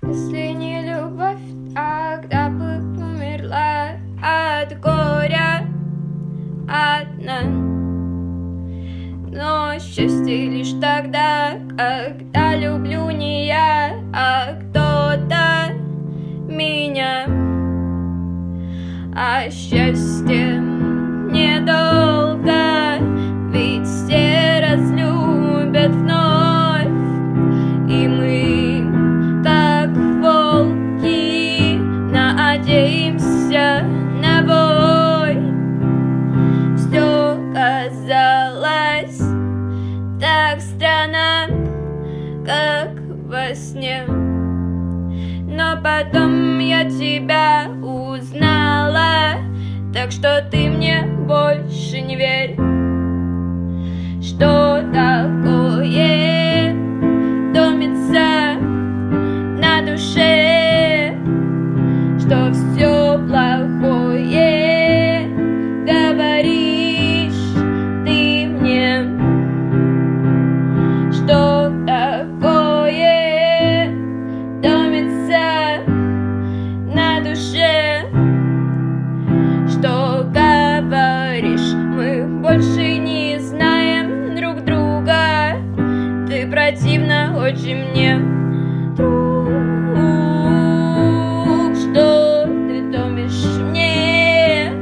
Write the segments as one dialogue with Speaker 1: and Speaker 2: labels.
Speaker 1: Если не любовь, тогда бы умерла от горя одна. Но счастье лишь тогда, когда люблю не я, а кто-то меня. А счастье недолго, ведь все разлюбят вновь, и мы, как волки, надеемся на бой. Все казалось так странно, как во сне, но потом я тебя узнала, так что ты мне больше не верь. Что такое томится на душе, что все плохое говоришь ты мне. Что такое томится на душе, что говоришь, мы больше не знаем друг друга. Ты противна очень мне, друг, что ты томишь мне.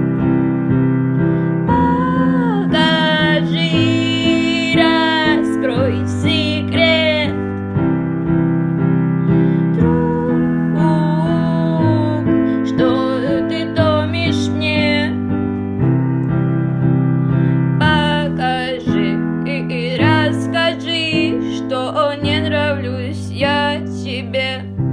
Speaker 1: Покажи, раскрой секрет, друг, что ты томишь мне. Покажи и расскажи, что не нравлюсь я тебе.